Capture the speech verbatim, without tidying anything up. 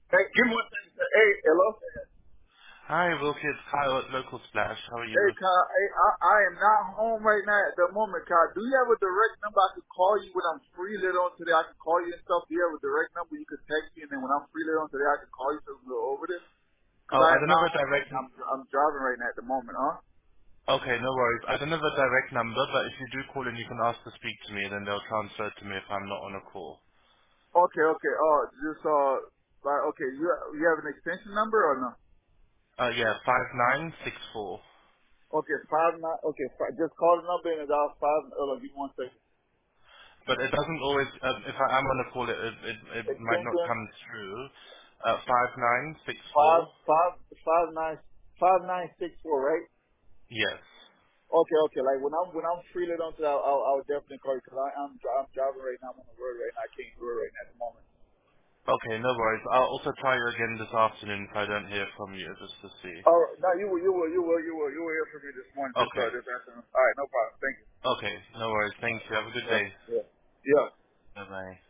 Hey, give me one second. Hey, hello. Hi, Wilkie. It's Kyle at Local Splash. How are Hey, you? Kyle. Hey, I, I am not home right now at the moment, Kyle. Do you have a direct number I could call you when I'm free later on today? I can call you and stuff. Do you have a direct number you could text me, and then when I'm free later on today, I can call you so we can go over this? Because Oh, I I am don't have not a home right direct. now. I'm, I'm driving right now at the moment, huh? Okay, no worries. I don't have a direct number, but if you do call in, you can ask to speak to me, then they'll transfer it to me if I'm not on a call. Okay, okay. Oh, just uh, like, okay. You you have an extension number or no? Uh, yeah, five nine six four. Okay, five nine. Okay, five, just call the number and it's all five. Oh, give me one second. But it doesn't always. Um, if I am on a call, it it, it it might not Extension come through. Uh, five nine six five four. five five nine five nine six four, right? Yes. Okay, okay. Like when I'm when I'm free later on today, I'll, I'll, I'll definitely call you because I'm dri- I'm driving right now. I'm on the road right now. I can't do it right now at the moment. Okay, no worries. I'll also try you again this afternoon if I don't hear from you, just to see. Oh no, you will you will you will you will you will hear from me this morning. This Okay. uh this afternoon. All right, no problem. Thank you. Okay, no worries. All Thank right. you. Have a good Yeah, day. yeah, yeah. Bye bye.